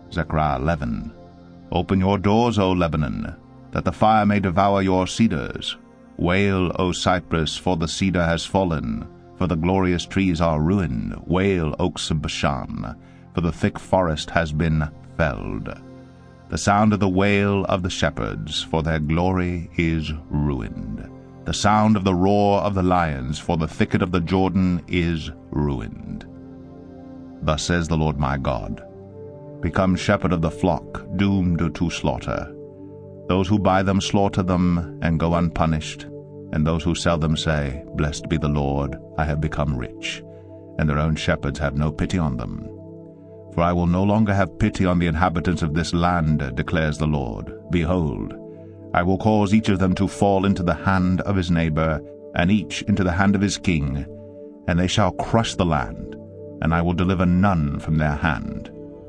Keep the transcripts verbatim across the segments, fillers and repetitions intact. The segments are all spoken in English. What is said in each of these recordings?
Zechariah eleven. Open your doors, O Lebanon, that the fire may devour your cedars. Wail, O Cypress, for the cedar has fallen, for the glorious trees are ruined. Wail, oaks of Bashan, for the thick forest has been felled. The sound of the wail of the shepherds, for their glory is ruined. The sound of the roar of the lions, for the thicket of the Jordan is ruined. Thus says the Lord my God, Become shepherd of the flock, doomed to slaughter. Those who buy them slaughter them, and go unpunished, and those who sell them say, Blessed be the Lord, I have become rich, and their own shepherds have no pity on them. For I will no longer have pity on the inhabitants of this land, declares the Lord. Behold, I will cause each of them to fall into the hand of his neighbor, and each into the hand of his king, and they shall crush the land, and I will deliver none from their hand.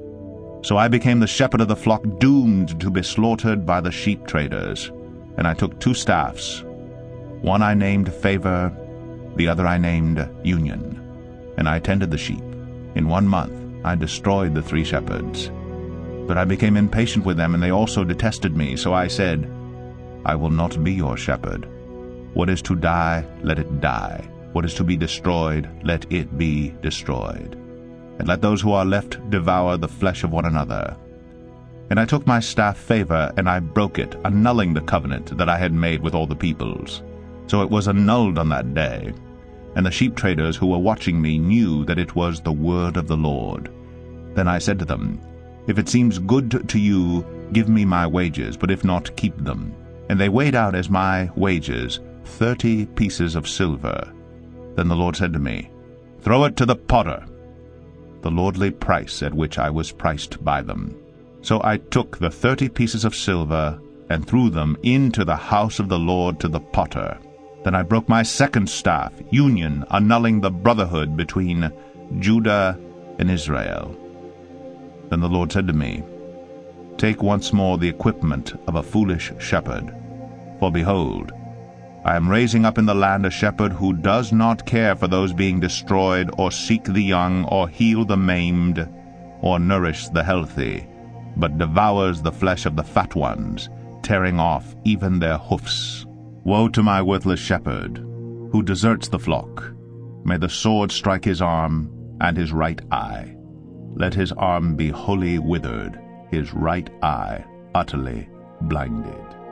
So I became the shepherd of the flock, doomed to be slaughtered by the sheep traders. And I took two staffs. One I named Favor, the other I named Union. And I tended the sheep. In one month I destroyed the three shepherds. But I became impatient with them, and they also detested me. So I said, I will not be your shepherd. What is to die, let it die. What is to be destroyed, let it be destroyed. And let those who are left devour the flesh of one another. And I took my staff Favor, and I broke it, annulling the covenant that I had made with all the peoples. So it was annulled on that day. And the sheep traders who were watching me knew that it was the word of the Lord. Then I said to them, If it seems good to you, give me my wages, but if not, keep them. And they weighed out as my wages thirty pieces of silver. Then the Lord said to me, Throw it to the potter, the lordly price at which I was priced by them. So I took the thirty pieces of silver, and threw them into the house of the Lord to the potter. Then I broke my second staff, Union, annulling the brotherhood between Judah and Israel. Then the Lord said to me, Take once more the equipment of a foolish shepherd. For behold, I am raising up in the land a shepherd who does not care for those being destroyed, or seek the young, or heal the maimed, or nourish the healthy, but devours the flesh of the fat ones, tearing off even their hoofs. Woe to my worthless shepherd, who deserts the flock. May the sword strike his arm and his right eye. Let his arm be wholly withered, his right eye utterly blinded.